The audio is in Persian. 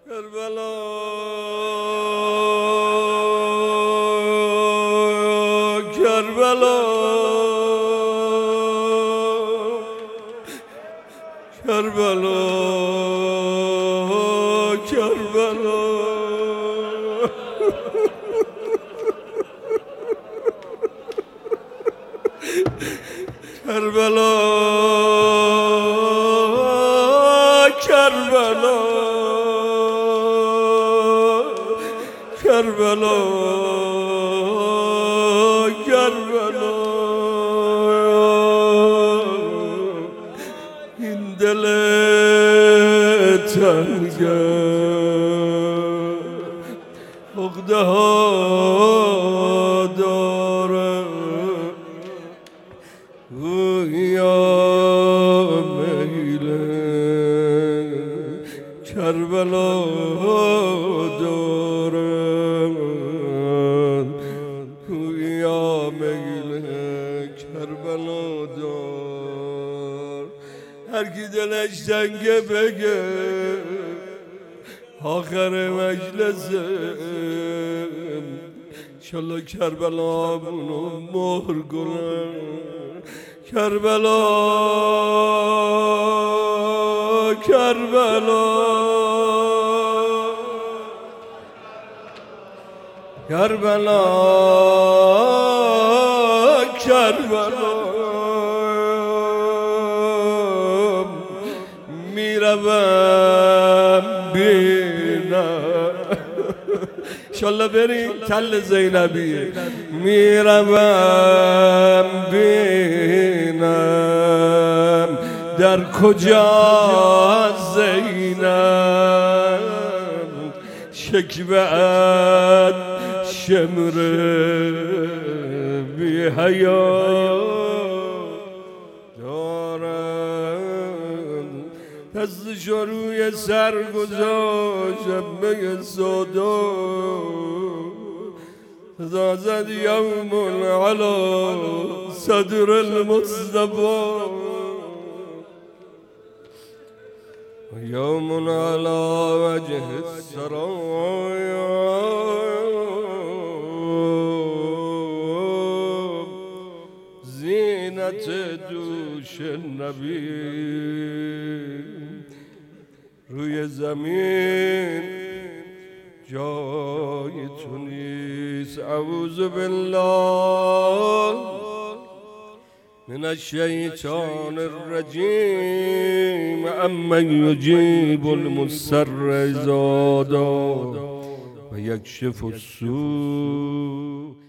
کربلا کربلا کربلا کربلا کربلا کربلا کربلا کربلا این دل تنگه عقده ها داره یا میله کربلا دارن یا میله کربلا دار هر کی دلش تنگه بگه آخر مجلسه انشالله کربلا منو مهر کنه کربلا کربلا کربلا کربلا میروم بینم انشالله بریم تل زینبی میروم بینم در کجا زینب شکوه‌ات شمره بی حیا دارن دستشو روی سر گذاشت بگه صدا زازد یوم علی صدر المصطفى یوم علی وجه السرایا زینت دوش نبی روی زمین جای تو نیست اعوذ بالله من الشیطان الرجیم امن یجیب المضطر اذا دعا و یکشف السوء